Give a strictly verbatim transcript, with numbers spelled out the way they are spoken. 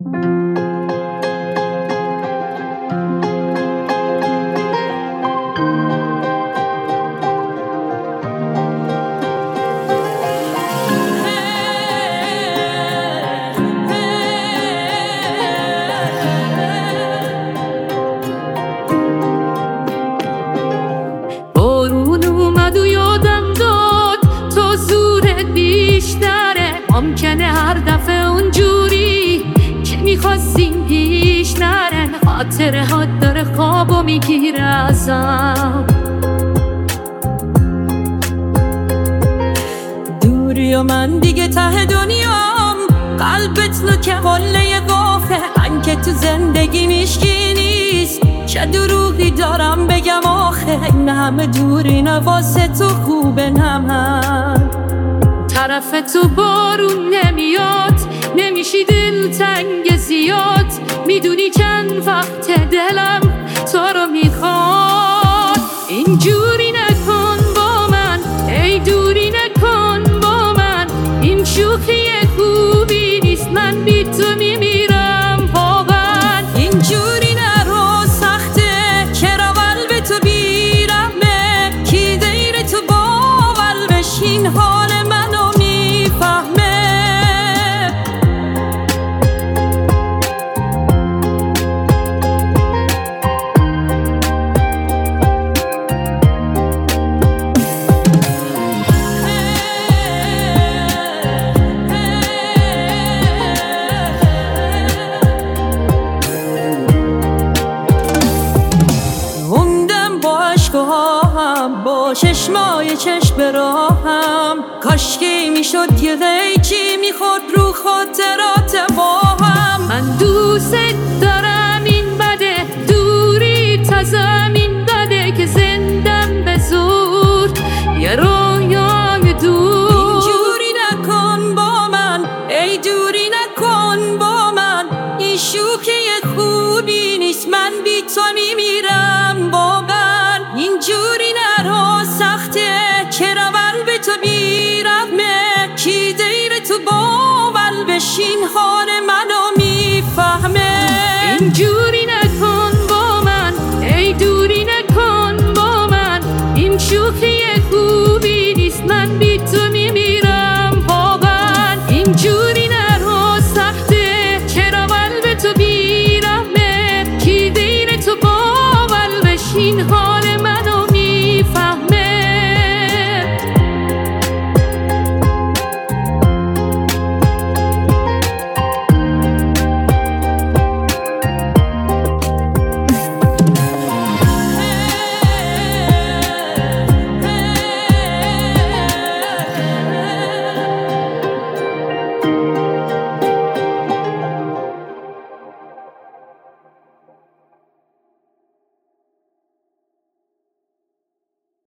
ممکنه هر دفعه اونجوری که میخواستیم پیش نره، خاطره ها داره خوابو میگیره ازم. دوری و من دیگه ته دنیام، قلبت لو که قله قافه، من که تو زندگی میشکی نیست، چه دروغی دارم بگم آخه، این همه دوری نواسه تو خوبه نمن طرف تو بارون نمیاد، نمیشی دل تنگ زیاد، میدونی چند وقت دلم تو رو میخواد. اینجوری نکن با من، ای دوری نکن با من، این شوخی خوبی نیست، من بی تو میمیرم واقعا. اینجوری نرو سخته، چرا قلب تو بیرحمه، کی دیر تو باور بشین حال منو میفهمه. با چشمای چشم راهم، کاشکی میشد یه غیچی میخورد رو خاطرات با هم. من دوست دارم، این بده دوری تا زمین بده، که زندم به زور یه رویای دور. اینجوری نکن با من، ای دوری نکن با من، این شوخی خوبی نیست، من بی تو میمیرم واقعا. اینجوری نرو سخته، چرا قلب تو بیرحمه، کی دیر تو باول بشین ها